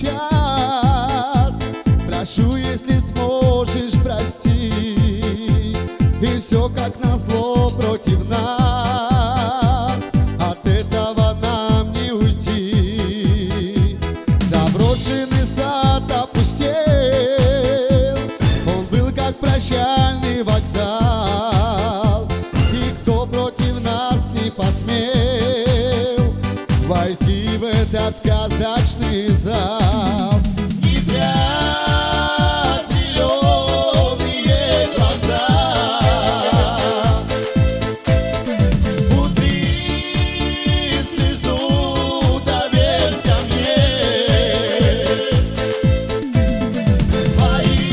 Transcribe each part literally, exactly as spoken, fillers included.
сейчас. Прошу, если сможешь, прости. И все как назло против нас. От этого нам не уйти. Заброшенный сад опустел. Он был как прощальный вокзал. И кто против нас не посмел войти в этот сказочный зал. Не прячь зеленые глаза, утри слезу, доверься мне. Твои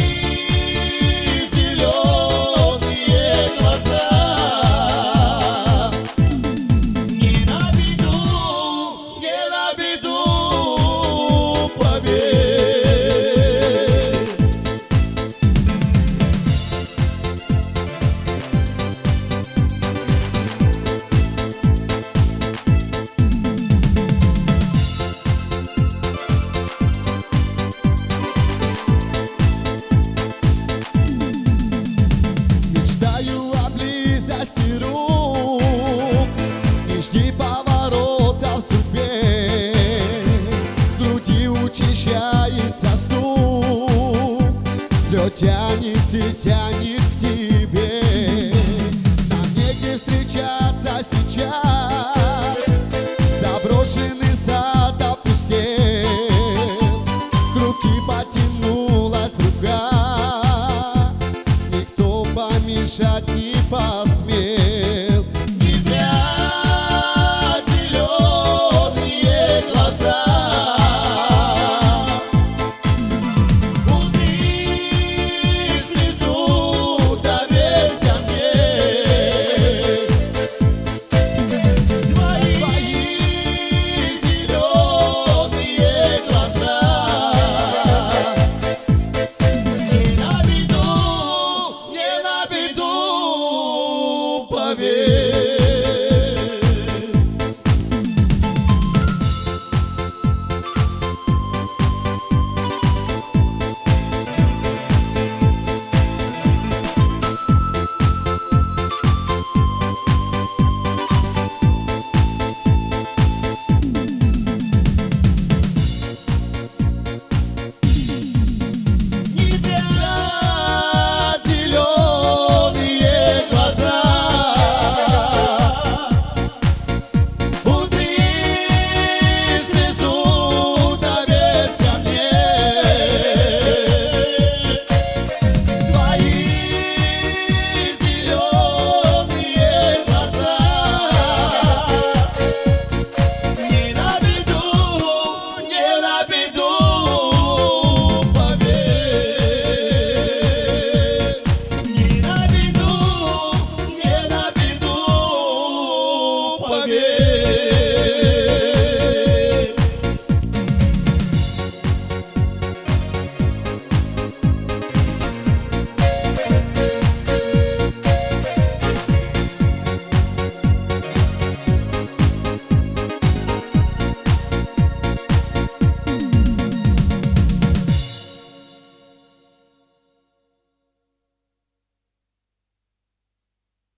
зеленые глаза не на беду, не на беду, поверь. Мечтаю о близости рук, не жди поворота в судьбе. В груди учащается стук, все тянет и тянет к тебе. Нам негде встречаться сейчас.